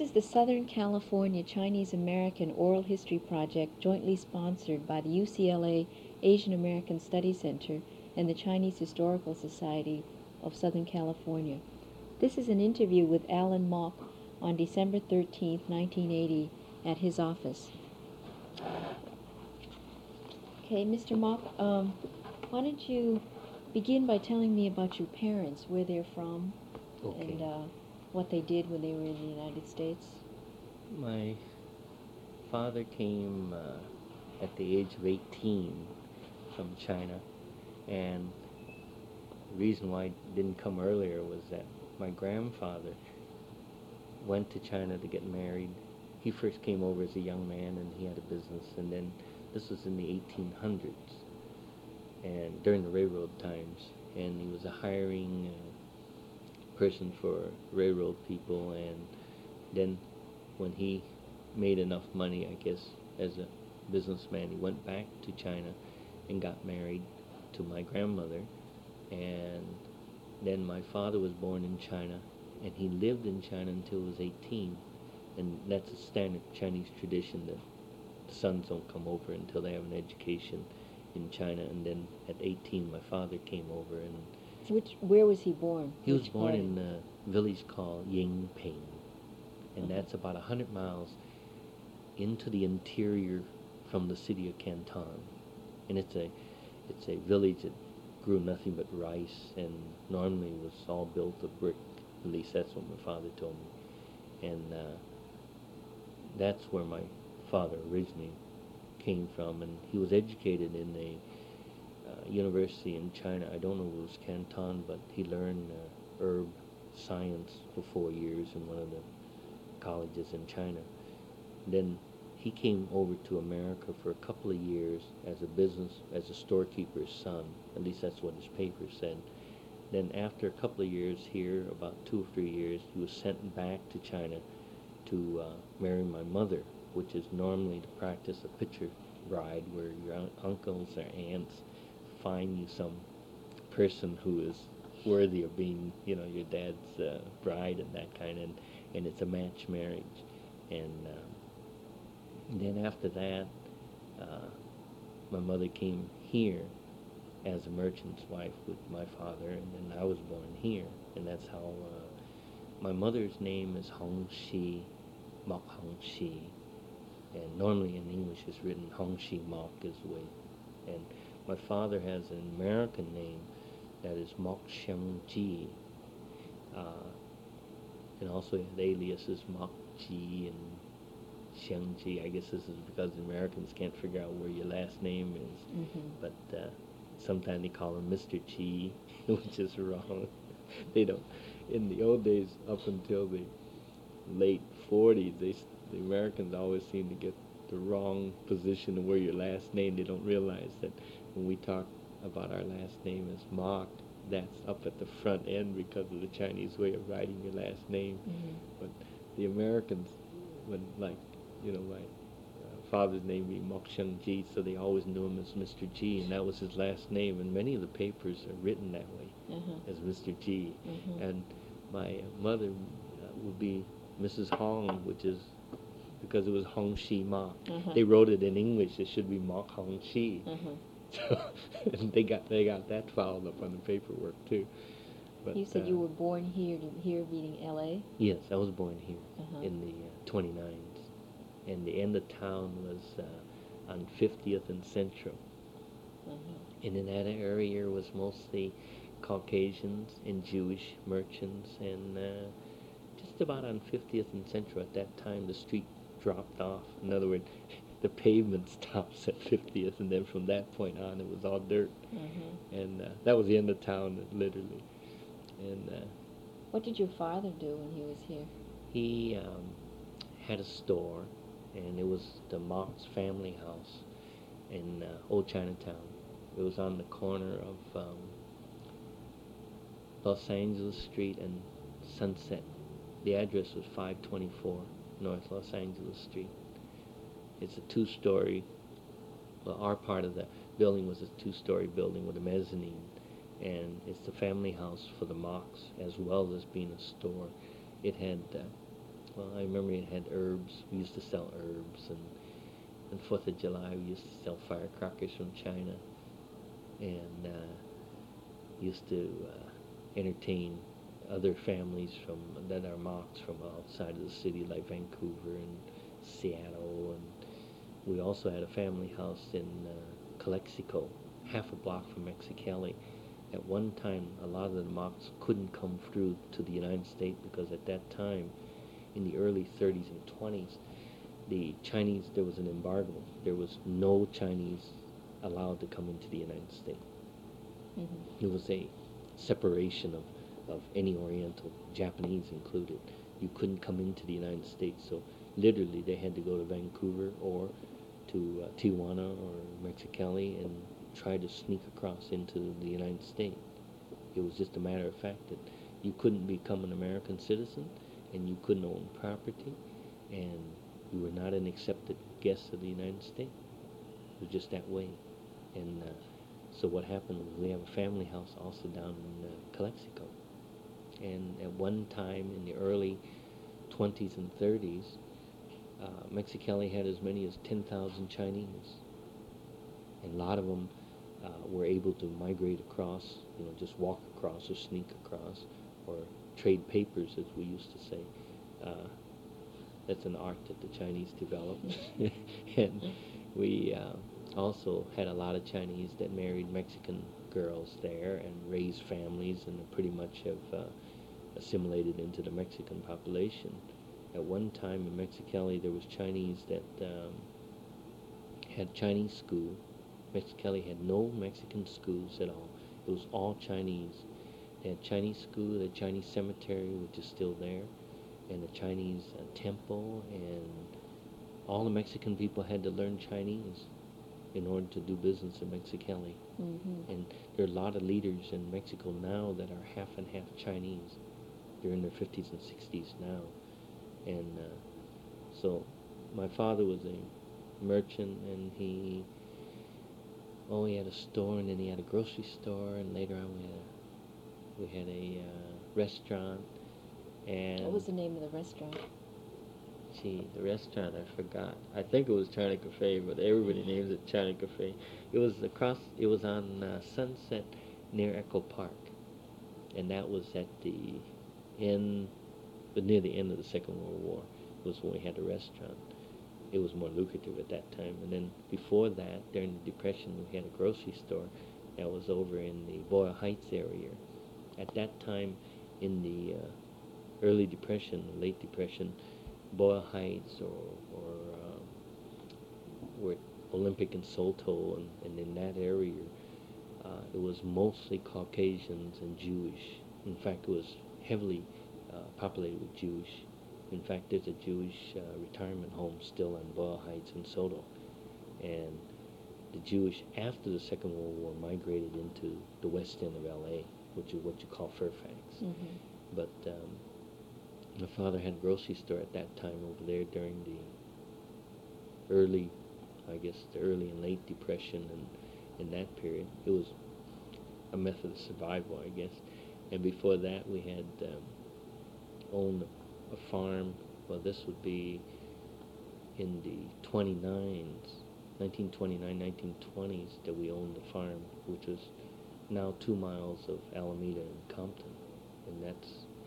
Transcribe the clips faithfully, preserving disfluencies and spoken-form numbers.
This is the Southern California Chinese American Oral History Project, jointly sponsored by the U C L A Asian American Study Center and the Chinese Historical Society of Southern California. This is an interview with Alan Mok on December thirteenth, nineteen eighty, at his office. Okay, Mister Mok, um, why don't you begin by telling me about your parents, where they're from, Okay. and uh, what they did when they were in the United States. My father came uh, at the age of eighteen from China, and the reason why he didn't come earlier was that my grandfather went to China to get married. He first came over as a young man, and he had a business, and then this was in the eighteen hundreds, and during the railroad times, and he was a hiring uh, person for railroad people, and then when he made enough money, I guess, as a businessman, he went back to China and got married to my grandmother, and then my father was born in China, and he lived in China until he was eighteen, and that's a standard Chinese tradition that the sons don't come over until they have an education in China, and then at eighteen my father came over, and Which, where was he born? he was Which born part? in a village called Yingping, and Uh-huh. that's about a hundred miles into the interior from the city of Canton, and it's a it's a village that grew nothing but rice, and normally was all built of brick. At least that's what my father told me, and uh, that's where my father originally came from, and he was educated in a uh, university in China. I don't know if it was Canton, but he learned uh, herb science for four years in one of the colleges in China. Then he came over to America for a couple of years as a business, as a storekeeper's son. At least that's what his paper said. Then after a couple of years here, about two or three years, he was sent back to China to uh, marry my mother, which is normally the practice of picture bride, where your un- uncles or aunts find you some person who is worthy of being, you know, your dad's uh, bride and that kind, and and it's a match marriage. And um, then after that, uh, my mother came here as a merchant's wife with my father, and then I was born here, and that's how uh, my mother's name is Hong Shi, Mok Hong Shi, and normally in English it's written Hong Shi Mok is the way, and my father has an American name that is Mok Xiang Ji, uh, and also the alias is Mok Ji and Xiang Ji. I guess this is because the Americans can't figure out where your last name is, Mm-hmm. but uh, sometimes they call him Mister Chi, which is wrong. They don't. In the old days, up until the late forties, they s- the Americans always seem to get the wrong position of where your last name. They don't realize that when we talk about our last name as Mok, that's up at the front end because of the Chinese way of writing your last name. Mm-hmm. But the Americans would like, you know, my uh, father's name being Mok Sheng Ji, so they always knew him as Mister G, and that was his last name. And many of the papers are written that way, Uh-huh. as Mister G. Mhm. And my mother uh, would be Missus Hong, which is because it was Hong Shi Mok. Uh-huh. They wrote it in English. It should be Mok Hong Shi. Uh-huh. So and they got they got that fouled up on the paperwork too. But You said uh, you were born here, here meaning L A? yes, I was born here Uh-huh. in the uh, twenty-nines, and the end of town was uh, on fiftieth and Central. Uh-huh. And in that area was mostly Caucasians and Jewish merchants, and uh, just about on fiftieth and Central at that time the street dropped off. In other words, the pavement stops at fiftieth, and then from that point on it was all dirt. Uh-huh. And uh, that was the end of town, literally. And uh, What did your father do when he was here? he um, had a store, and it was the Marx family house in uh, Old Chinatown. It was on the corner of um, Los Angeles Street and Sunset. The address was five twenty-four North Los Angeles Street. It's a two-story, well, our part of the building was a two-story building with a mezzanine, and it's the family house for the Marx as well as being a store. It had uh, Well, I remember it had herbs. We used to sell herbs, and on Fourth of July we used to sell firecrackers from China, and uh, used to uh, entertain other families from that are Mocs from outside of the city, like Vancouver and Seattle, and we also had a family house in uh, Calexico, half a block from Mexicali. At one time, a lot of the Mocs couldn't come through to the United States because at that time, in the early thirties and twenties, the Chinese, there was an embargo. There was no Chinese allowed to come into the United States. Mm-hmm. It was a separation of, of any Oriental, Japanese included. You couldn't come into the United States, so literally they had to go to Vancouver or to uh, Tijuana or Mexicali and try to sneak across into the United States. It was just a matter of fact that you couldn't become an American citizen and you couldn't own property and you were not an accepted guest of the United States. It was just that way. And uh, so what happened was we have a family house also down in uh, Calexico. And at one time in the early twenties and thirties, uh, Mexicali had as many as ten thousand Chinese. And a lot of them uh, were able to migrate across, you know, just walk across or sneak across or trade papers, as we used to say. Uh, that's an art that the Chinese developed. And we uh, also had a lot of Chinese that married Mexican girls there and raised families and pretty much have uh, assimilated into the Mexican population. At one time in Mexicali, there was Chinese that um, had Chinese school. Mexicali had no Mexican schools at all. It was all Chinese. They had Chinese school, the Chinese cemetery, which is still there, and the Chinese uh, temple, and all the Mexican people had to learn Chinese in order to do business in Mexicali. Mm-hmm. And there are a lot of leaders in Mexico now that are half and half Chinese. They're in their fifties and sixties now. And uh, so my father was a merchant, and he, oh, he had a store, and then he had a grocery store, and later on we had a, we had a uh, restaurant. And What was the name of the restaurant? gee, the restaurant I forgot. I think it was China Cafe, but everybody names it China Cafe. It was across. It was on uh, Sunset near Echo Park, and that was at the end, but near the end of the Second World War. It was when we had the restaurant. It was more lucrative at that time. And then before that, during the Depression, we had a grocery store that was over in the Boyle Heights area. At that time, in the uh, early Depression, late Depression, Boyle Heights or, or um, where Olympic and Soto, and, and in that area, uh, it was mostly Caucasians and Jewish. In fact, it was heavily uh, populated with Jewish. In fact, there's a Jewish uh, retirement home still in Boyle Heights and Soto. And the Jewish, after the Second World War, migrated into the west end of L A, which is what you call Fairfax. Mm-hmm. But um, my father had a grocery store at that time over there during the early, I guess, the early and late Depression, and in that period, it was a method of survival, I guess. And before that, we had um, owned a farm. Well, this would be in the twenty-nines, nineteen twenty-nine, nineteen twenties, that we owned the farm, which was now two miles of Alameda and Compton. And that's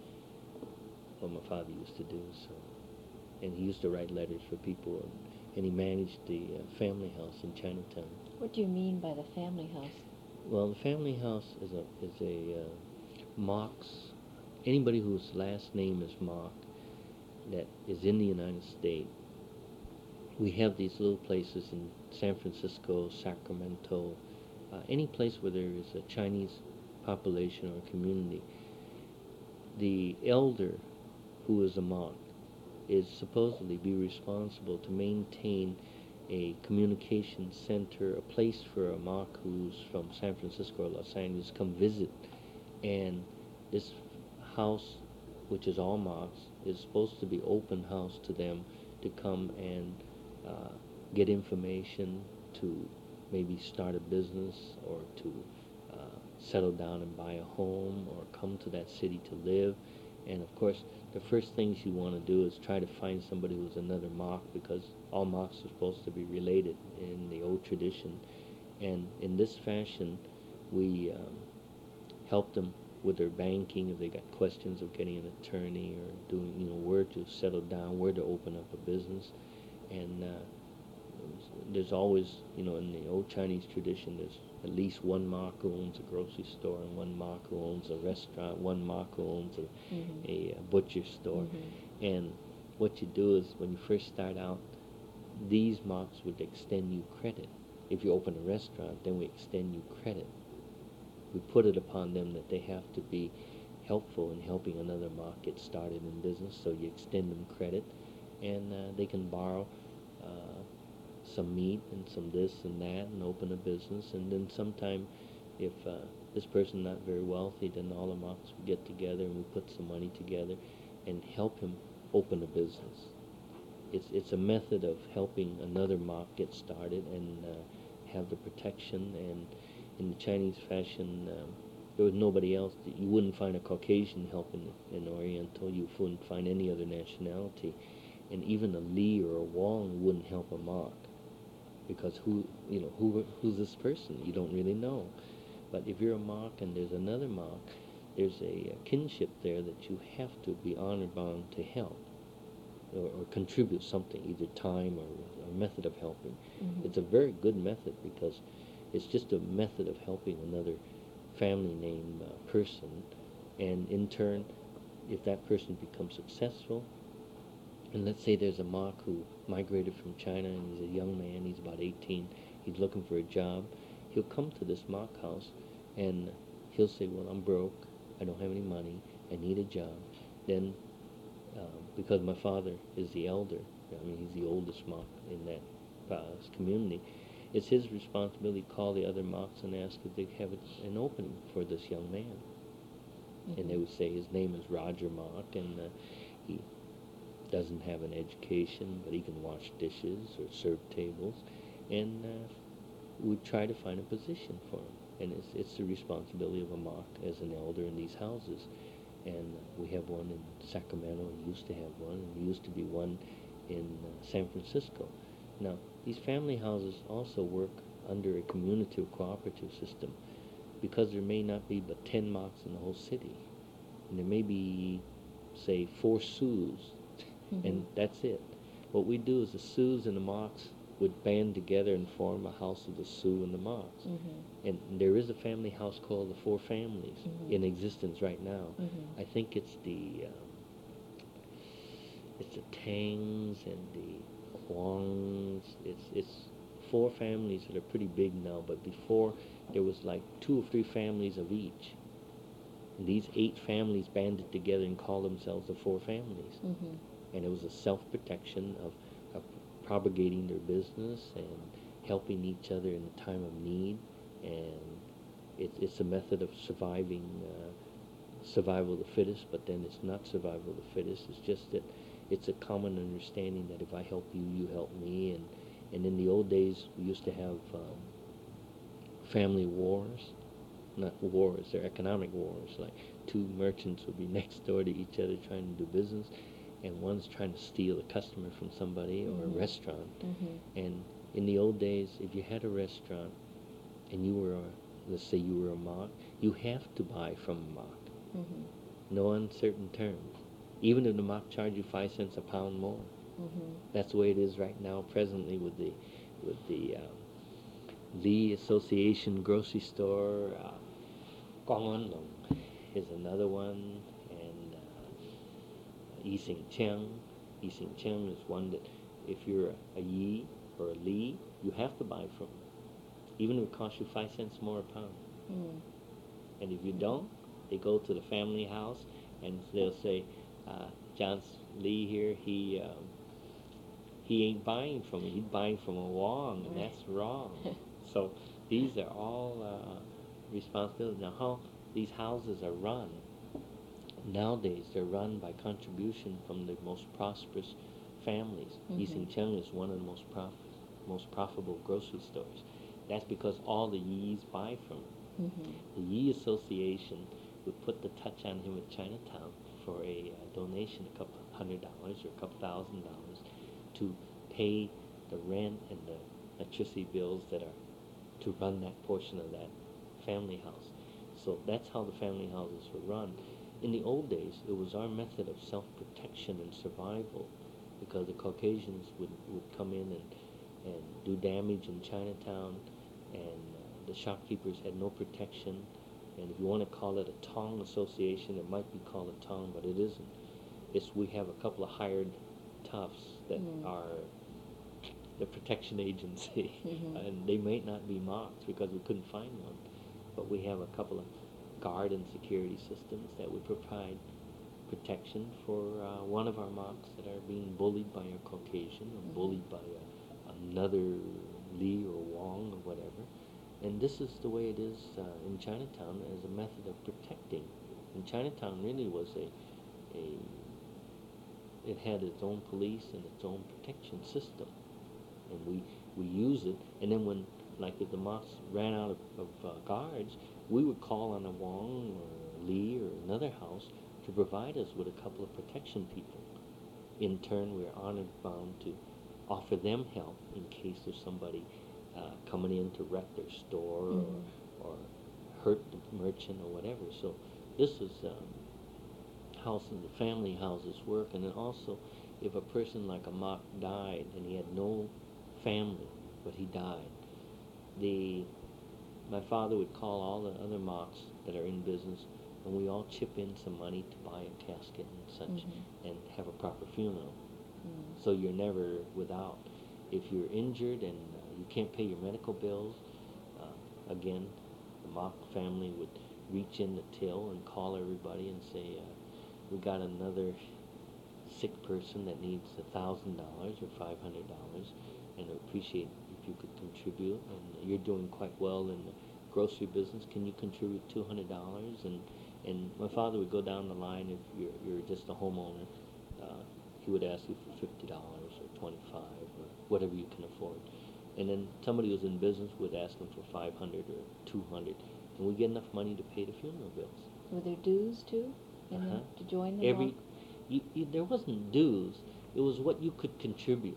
what my father used to do. So, and he used to write letters for people, and, and he managed the uh, family house in Chinatown. What do you mean by the family house? Well, the family house is a is a uh, Mocs. Anybody whose last name is Mock that is in the United States. We have these little places in San Francisco, Sacramento, uh, any place where there is a Chinese population or community. The elder, who is a Mock, is supposedly be responsible to maintain a communication center, a place for a Mock who's from San Francisco or Los Angeles come visit. And this house, which is all Mocks, is supposed to be open house to them to come and uh, get information, to maybe start a business, or to uh, settle down and buy a home, or come to that city to live. And of course, the first things you want to do is try to find somebody who's another Mak, because all Maks are supposed to be related in the old tradition. And in this fashion, we um, help them with their banking if they got questions of getting an attorney or doing, you know, where to settle down, where to open up a business. And uh, there's always, you know, in the old Chinese tradition, there's at least one Mak who owns a grocery store, and one Mak who owns a restaurant, one Mak who owns a, mm-hmm. a, a butcher store. Mm-hmm. And what you do is, when you first start out, these Maks would extend you credit. If you open a restaurant, then we extend you credit. We put it upon them that they have to be helpful in helping another Mak get started in business, so you extend them credit, and uh, they can borrow uh, some meat and some this and that and open a business. And then sometime, if uh, this person not very wealthy, then all the Maks would get together and we put some money together and help him open a business. It's it's a method of helping another Mak get started and uh, have the protection. And in the Chinese fashion, um, there was nobody else. You wouldn't find a Caucasian helping an Oriental. You wouldn't find any other nationality. And even a Li or a Wong wouldn't help a Mak, because who, you know, who who's this person? You don't really know. But if you're a Mak and there's another Mak, there's a, a kinship there that you have to be honor bound to help or, or contribute something, either time or a method of helping. Mm-hmm. It's a very good method, because it's just a method of helping another family name uh, person, and in turn, if that person becomes successful, and let's say there's a Mak who migrated from China and he's a young man, he's about eighteen, he's looking for a job, he'll come to this Mak house and he'll say, well, I'm broke, I don't have any money, I need a job. Then, uh, because my father is the elder, I mean, he's the oldest Mak in that uh, community, it's his responsibility to call the other Maks and ask if they have an opening for this young man. Mm-hmm. And they would say his name is Roger Mak, and uh, he doesn't have an education, but he can wash dishes or serve tables, and uh, we'd try to find a position for him. And it's, it's the responsibility of a Mak as an elder in these houses. And uh, we have one in Sacramento, we used to have one, and there used to be one in uh, San Francisco. Now, these family houses also work under a community or cooperative system, because there may not be but ten Maks in the whole city. And there may be, say, four Sioux, mm-hmm. and that's it. What we do is the Sioux and the Maks would band together and form a house of the Sioux and the Maks. Mm-hmm. And there is a family house called the Four Families mm-hmm. in existence right now. Mm-hmm. I think it's the um, it's the Tangs and the Huangs. It's it's four families that are pretty big now, but before there was like two or three families of each. And these eight families banded together and called themselves the Four Families. Mm-hmm. And it was a self-protection of, of propagating their business and helping each other in a time of need. And it, it's a method of surviving, uh, survival of the fittest, but then it's not survival of the fittest. It's just that it's a common understanding that if I help you, you help me. And, and in the old days, we used to have um, family wars. Not wars, they're economic wars. Like two merchants would be next door to each other trying to do business, and one's trying to steal a customer from somebody or mm-hmm. a restaurant. Mm-hmm. And in the old days, if you had a restaurant and you were, a, let's say you were a Mak, you have to buy from a Mak. Mm-hmm. No uncertain terms. Even if the Mak charge you five cents a pound more. Mm-hmm. That's the way it is right now, presently, with the with the um, Li Association grocery store. Uh, Gong Long is another one, and uh, Yi Sing Cheng. Yi Sing Cheng is one that if you're a, a Yi or a Li, you have to buy from, even if it costs you five cents more a pound. Mm. And if you don't, they go to the family house and they'll say, uh, John Lee here, he um, he ain't buying from me, he's buying from a Wong, and that's wrong. So these are all uh, responsibility. Now, how these houses are run nowadays, they're run by contribution from the most prosperous families. Mm-hmm. Yi Sing Cheng is one of the most prof- most profitable grocery stores. That's because all the Yis buy from him. Mm-hmm. The Yi Association would put the touch on him at Chinatown for a uh, donation, a couple hundred dollars or a couple thousand dollars, to pay the rent and the electricity bills that are to run that portion of that family house. So that's how the family houses were run. In the old days, it was our method of self-protection and survival, because the Caucasians would, would come in and, and do damage in Chinatown, and uh, the shopkeepers had no protection. And if you want to call it a Tong association, it might be called a Tong, but it isn't. It's we have a couple of hired toughs that Mm. are the protection agency, Mhm. and they may not be mocked because we couldn't find one, but we have a couple of guard and security systems that would provide protection for uh, one of our mocks that are being bullied by a Caucasian or Mhm. bullied by a, another Li or Wong or whatever. And this is the way it is uh, in Chinatown as a method of protecting. And Chinatown really was a, a, it had its own police and its own protection system. And we, we use it, and then when, like if the mosque ran out of, of uh, guards, we would call on a Wong or Li or another house to provide us with a couple of protection people. In turn, we're honored bound to offer them help in case there's somebody uh, coming in to wreck their store Mhm. or, or hurt the merchant or whatever. So this is um, how some of the family houses work. And then also, if a person like a Mak died and he had no family, but he died, the my father would call all the other Maks that are in business, and we all chip in some money to buy a casket and such, Mhm. and have a proper funeral. Mm. So you're never without. If you're injured and uh, you can't pay your medical bills, uh, again, the Mak family would reach in the till and call everybody and say, uh, we got another sick person that needs a thousand dollars or five hundred dollars, and I appreciate if you could contribute. And you're doing quite well in the grocery business. Can you contribute two hundred dollars? And and my father would go down the line. If you're you're just a homeowner, uh, he would ask you for fifty dollars or twenty-five or whatever you can afford. And then somebody who's in business would ask them for five hundred or two hundred, and we get enough money to pay the funeral bills. Were there dues too? In Uh-huh. the, to join the Every Mak? you, you, there wasn't dues. It was what you could contribute,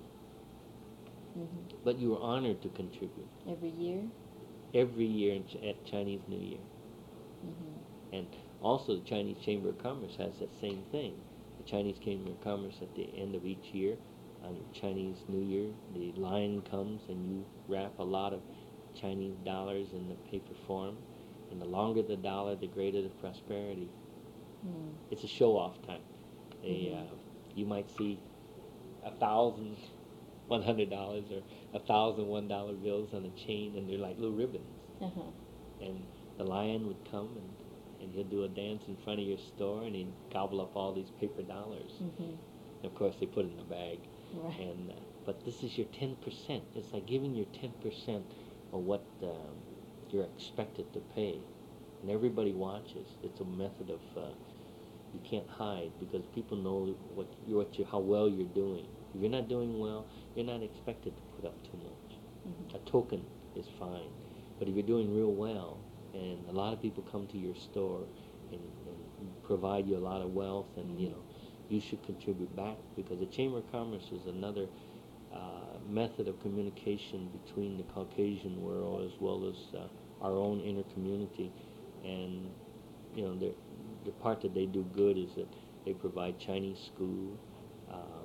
Mhm. but you were honored to contribute Every year? every year in Ch- at Chinese New Year. Mhm. And also the Chinese Chamber of Commerce has that same thing. The Chinese Chamber of Commerce at the end of each year, on Chinese New Year, the line comes and you wrap a lot of Chinese dollars in the paper form. And the longer the dollar, the greater the prosperity. Mm. It's a show-off time. They, Mhm. uh, you might see a thousand one hundred dollars or a thousand one dollar bills on a chain, and they're like little ribbons. Uh-huh. And the lion would come and, and he'll do a dance in front of your store, and he'd gobble up all these paper dollars. Mhm. Of course, they put it in a bag. Right. And uh, but this is your ten percent. It's like giving your ten percent of what um, you're expected to pay, and everybody watches. It's a method of uh, you can't hide, because people know what you what you how well you're doing. If you're not doing well, you're not expected to put up too much. Mhm. A token is fine, but if you're doing real well, and a lot of people come to your store and, and provide you a lot of wealth, and Mhm. you know, you should contribute back, because the Chamber of Commerce is another uh, method of communication between the Caucasian world as well as uh, our own inner community. And you know, the the part that they do good is that they provide Chinese school, um,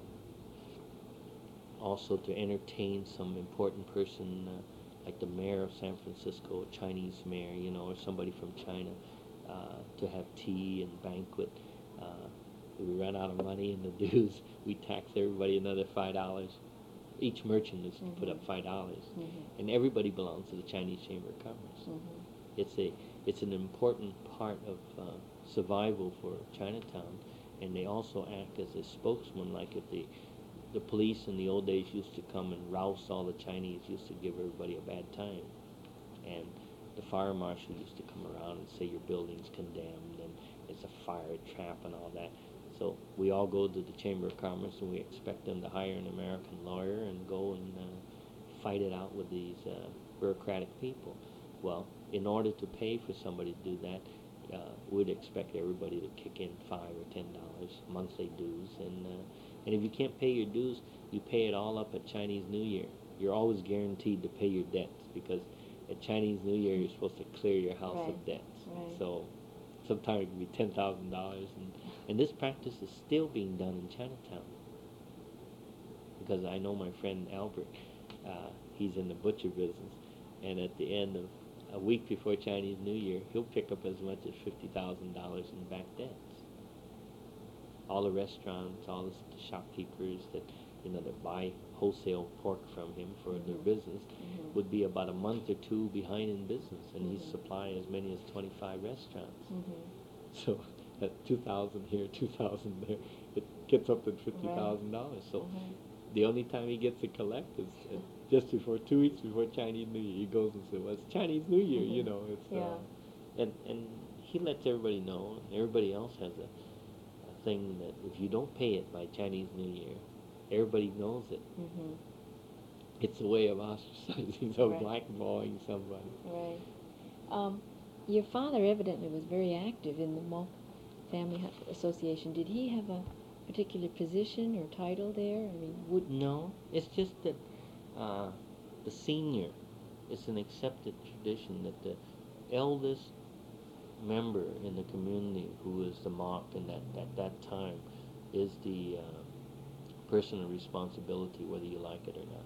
also to entertain some important person, uh, like the mayor of San Francisco, a Chinese mayor, you know, or somebody from China, uh, to have tea and banquet. Uh, if we run out of money in the dues, we tax everybody another five dollars. Each merchant is to put up Mhm. five dollars, Mhm. and everybody belongs to the Chinese Chamber of Commerce. Mhm. It's a it's an important part of uh, survival for Chinatown, and they also act as a spokesman. Like if the the police in the old days used to come and rouse all the Chinese, used to give everybody a bad time, and the fire marshal used to come around and say your building's condemned and it's a fire trap and all that. So we all go to the Chamber of Commerce and we expect them to hire an American lawyer and go and uh, fight it out with these uh, bureaucratic people. Well, in order to pay for somebody to do that, uh, we'd expect everybody to kick in five or ten dollars monthly dues, and uh, and if you can't pay your dues, you pay it all up at Chinese New Year. You're always guaranteed to pay your debts because at Chinese New Year you're supposed to clear your house Right. of debts. Right. So sometimes it can be ten thousand dollars, and and this practice is still being done in Chinatown because I know my friend Albert. Uh, he's in the butcher business, and at the end of a week before Chinese New Year, he'll pick up as much as fifty thousand dollars in back debts. All the restaurants, all the shopkeepers that you know that buy wholesale pork from him for Mhm. their business Mhm. would be about a month or two behind in business, and he's Mhm. supplying as many as twenty-five restaurants. Mhm. So at two thousand here, two thousand there, it gets up to fifty thousand dollars. So Mhm. the only time he gets to collect is uh, just before two weeks before Chinese New Year. He goes and says, "Well, it's Chinese New Year," you Mhm. know. It's Yeah. uh, and and he lets everybody know, and everybody else has a, a thing that if you don't pay it by Chinese New Year, everybody knows it. Mhm. It's a way of ostracizing or Right. blackballing somebody. Right. Um, your father evidently was very active in the Malk Family Hu- Association. Did he have a particular position or title there? I mean, would No, it's just that uh, the senior, it's an accepted tradition that the eldest member in the community who is the mock in that at that time is the uh, person of responsibility, whether you like it or not.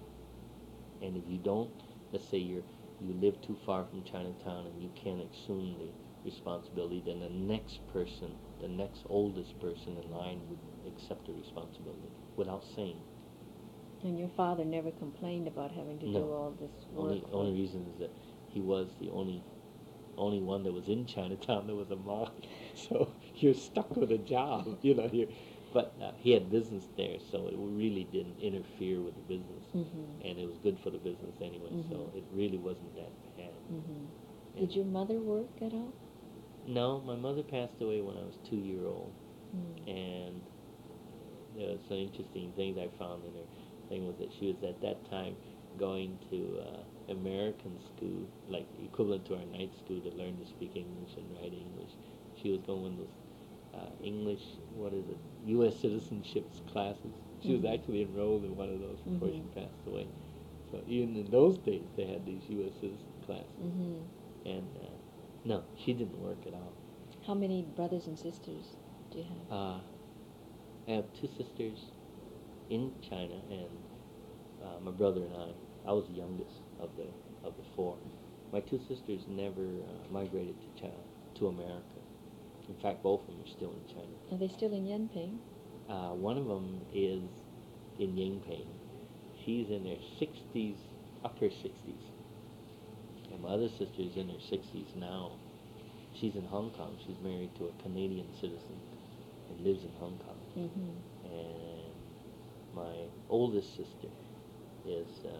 And if you don't, let's say you're you live too far from Chinatown and you can't assume the responsibility, then the next person, the next oldest person in line would accept the responsibility without saying. and your father never complained about having to No. do all this work? Only for- only reason is that he was the only only one that was in Chinatown that was a monk. So you're stuck with a job, you know. You're, but uh, he had business there, so it really didn't interfere with the business, Mhm. and it was good for the business anyway. So Mhm. it really wasn't that bad. Mhm. And Did your mother work at all? No, my mother passed away when I was two year old, Mm. and there was some interesting things I found in her thing was that she was at that time going to uh, American school, like equivalent to our night school, to learn to speak English and write English. She was going to those uh, English, what is it, U S citizenships classes. She was Mhm. actually enrolled in one of those before Mhm. she passed away. So even in those days, they had these U S citizen classes. Mhm. And uh, no, she didn't work at all. How many brothers and sisters do you have? Uh, I have two sisters in China, and uh, my brother and I. I was the youngest of the of the four. My two sisters never uh, migrated to China, to America. In fact, both of them are still in China. Are they still in Yenping? Uh, one of them is in Yingping. She's in her sixties, upper sixties. And my other sister's in her sixties now. She's in Hong Kong. She's married to a Canadian citizen and lives in Hong Kong. Mm-hmm. And my oldest sister is, uh,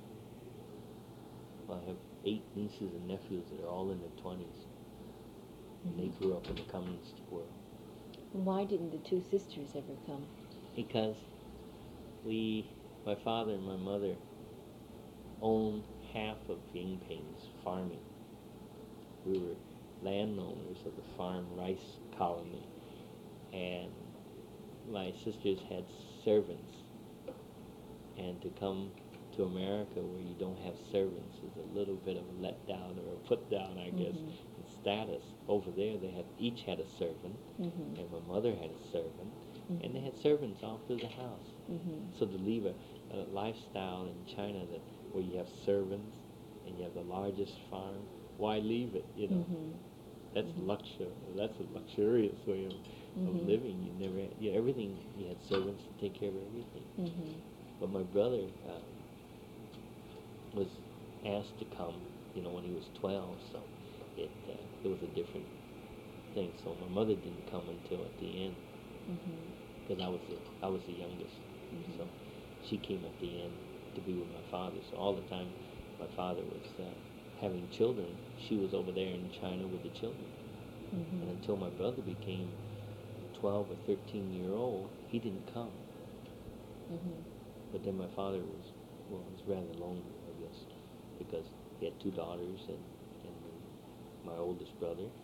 well, I have eight nieces and nephews that are all in their twenties. And they Mhm. grew up in the communist world. And why didn't the two sisters ever come? Because we, my father and my mother, owned half of Yingping's farming. We were landowners of the farm rice colony, and my sisters had servants. And to come to America where you don't have servants is a little bit of a letdown or a put down, I guess, Mhm. in status. Over there, they had each had a servant, Mhm. and my mother had a servant, and they Mhm. had servants all through the house. Mhm. So to leave a, a lifestyle in China that where you have servants and you have the largest farm, why leave it? You know, Mhm. that's Mhm. luxury. That's a luxurious way of, Mhm. of living. You never, had, you everything. You had servants to take care of everything. Mhm. But my brother uh, was asked to come, you know, when he was twelve. So it uh, it was a different thing. So my mother didn't come until at the end Mhm. because I was the I was the youngest. Mhm. So she came at the end to be with my father. So all the time my father was uh, having children, she was over there in China with the children. Mhm. And until my brother became twelve or thirteen year old, he didn't come. Mhm. But then my father was, well, was rather lonely, I guess, because he had two daughters and, and my oldest brother.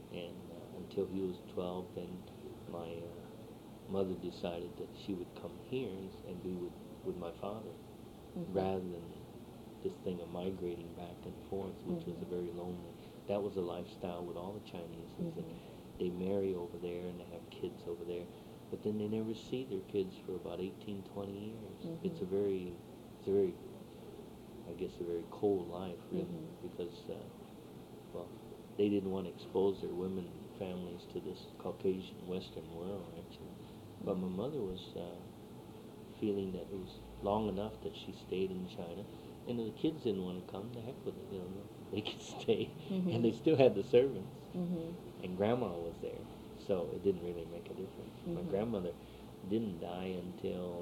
and uh, until he was twelve, then my uh, mother decided that she would come here and, and be with, with my father, Mm-hmm. rather than this thing of migrating back and forth, which Mm-hmm. was a very lonely. That was a lifestyle with all the Chinese, is that Mm-hmm. they marry over there and they have kids over there, but then they never see their kids for about eighteen, twenty years. Mm-hmm. It's a very, it's a very, I guess, a very cold life, really, Mm-hmm. because, uh, well, they didn't want to expose their women families to this Caucasian Western world, actually. But my Mm-hmm. mother was uh, feeling that it was long enough that she stayed in China, and if the kids didn't want to come, the heck with it, you know, they could stay, Mm-hmm. and they still had the servants, Mm-hmm. and Grandma was there, so it didn't really make a difference. My Mm-hmm. grandmother didn't die until,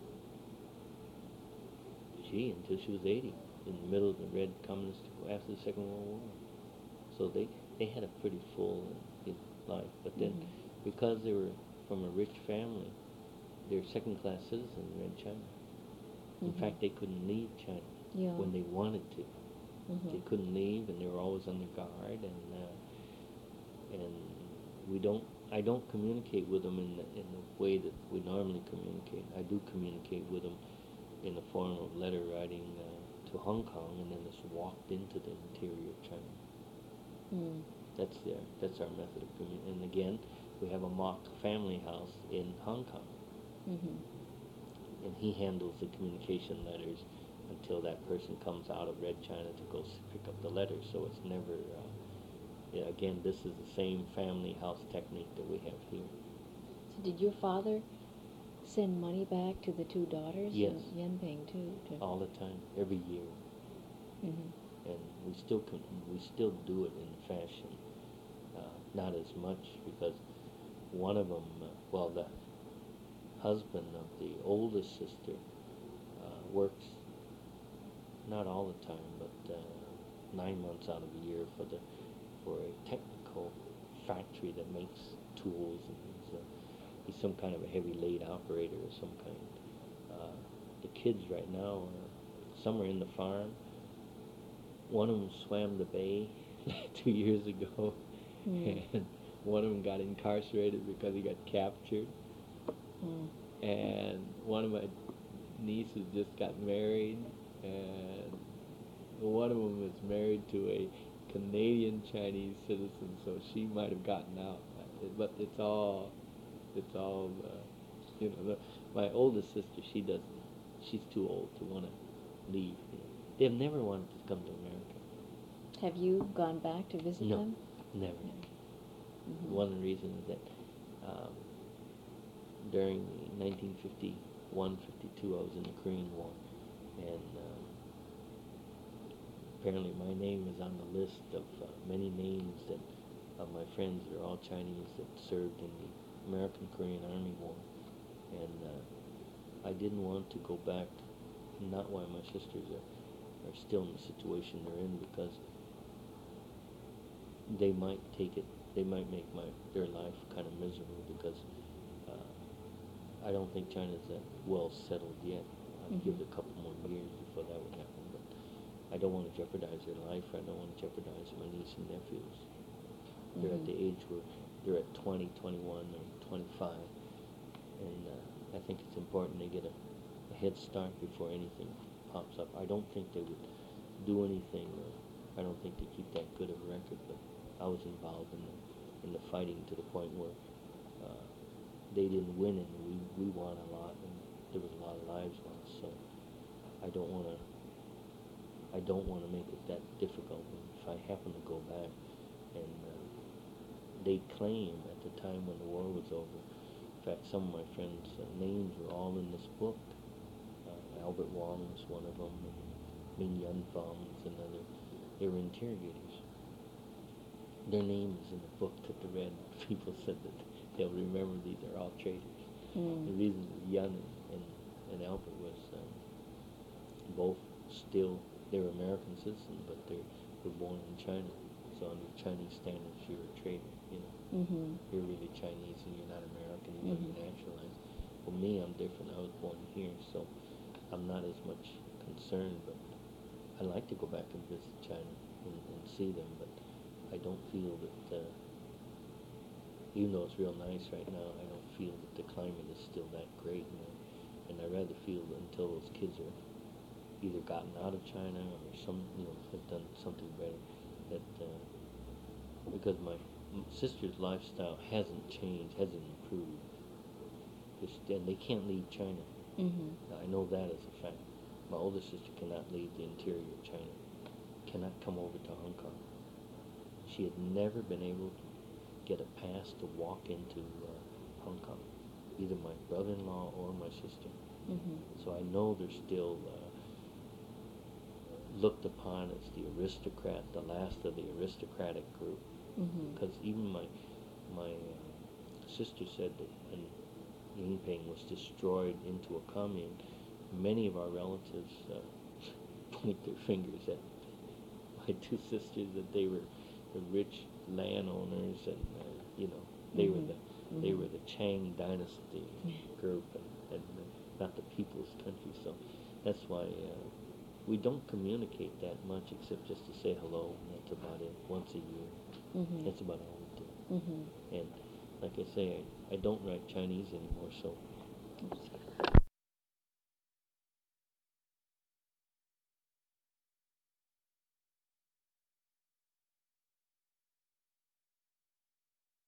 gee, until she was eighty, in the middle of the Red Communist, after the Second World War. So they, they had a pretty full you know, life. But then, Mm-hmm. because they were from a rich family, they were second-class citizens in China. In Mm-hmm. fact, they couldn't leave China Yeah. when they wanted to. Mm-hmm. They couldn't leave, and they were always under guard. And uh, and we don't. I don't communicate with them in the, in the way that we normally communicate. I do communicate with them in the form of letter writing uh, to Hong Kong, and then just walked into the interior of China. Mm. That's their, that's our method of communication. And again, we have a mock family house in Hong Kong, Mm-hmm. and he handles the communication letters until that person comes out of Red China to go s- pick up the letters. So it's never. Uh, yeah, again, this is the same family house technique that we have here. So did your father send money back to the two daughters? Yes. And Yanping too. To... All the time, every year, Mm-hmm. and we still con- we still do it in fashion. Uh, not as much because one of them, uh, well, the husband of the oldest sister uh, works not all the time, but uh, nine months out of the year for the for a technical factory that makes tools, and he's, uh, he's some kind of a heavy lathe operator of some kind. Uh, the kids right now are some are in the farm. One of them swam the bay two years ago, Mm. and one of them got incarcerated because he got captured. Mm. And one of my nieces just got married, and one of them is married to a Canadian Chinese citizen, so she might have gotten out. But it's all, it's all, uh, you know. The, my oldest sister, she doesn't. She's too old to want to leave. You know. They've never wanted to come to America. Have you gone back to visit No, them? never. Mm-hmm. One of the reasons is that um, during nineteen fifty-one, fifty-two, I was in the Korean War, and um, apparently my name is on the list of uh, many names that of my friends that are all Chinese that served in the American Korean Army War, and uh, I didn't want to go back. Not why my sisters are, are still in the situation they're in, because they might take it, they might make my their life kind of miserable, because uh, I don't think China's that well settled yet. I'd Mhm. give it a couple more years before that would happen, but I don't want to jeopardize their life. I don't want to jeopardize my niece and nephews. They're at Mhm. the age where they're at twenty, twenty-one, or twenty-five, and uh, I think it's important they get a, a head start before anything pops up. I don't think they would do anything. Or I don't think they keep that good of a record, but I was involved in the in the fighting to the point where uh, they didn't win and we we won a lot, and there was a lot of lives lost. So I don't want to I don't want to make it that difficult. And if I happen to go back, and uh, they claim at the time when the war was over. In fact, some of my friends' uh, names were all in this book. Uh, Albert Wong was one of them, and Ming Yun Fong was another. They were interrogators. Their name is in the book that the red people said that they'll remember these are all traitors. Mm. The reason that Yun and, and, and Albert was um, both still, they were American citizens, but they were born in China. So under Chinese standards, you're a traitor, you know. Mhm. You're really Chinese and you're not American, even though Mhm. you're naturalized. For me, I'm different. I was born here, so I'm not as much concerned, but I like to go back and visit China and, and see them, but I don't feel that uh, even though it's real nice right now, I don't feel that the climate is still that great, you know, and I rather feel that until those kids are either gotten out of China or some, you know, have done something better, that uh, because my m- sister's lifestyle hasn't changed, hasn't improved, just, and they can't leave China. Mhm. I know that as a fact. My older sister cannot leave the interior of China, cannot come over to Hong Kong. She had never been able to get a pass to walk into uh, Hong Kong, either my brother-in-law or my sister. Mhm. So I know they're still uh, looked upon as the aristocrat, the last of the aristocratic group. Mhm. Because even my my uh, sister said that when Yingping was destroyed into a commune, many of our relatives uh, point their fingers at my two sisters that they were the rich landowners, and uh, you know they were Mhm. the they Mhm. were the Chang dynasty group, and, and uh, not the People's Country. So that's why uh, we don't communicate that much, except just to say hello. And that's about it. Once a year. Mhm. That's about all we do. Mhm. And like I say, I, I don't write Chinese anymore, so Oops.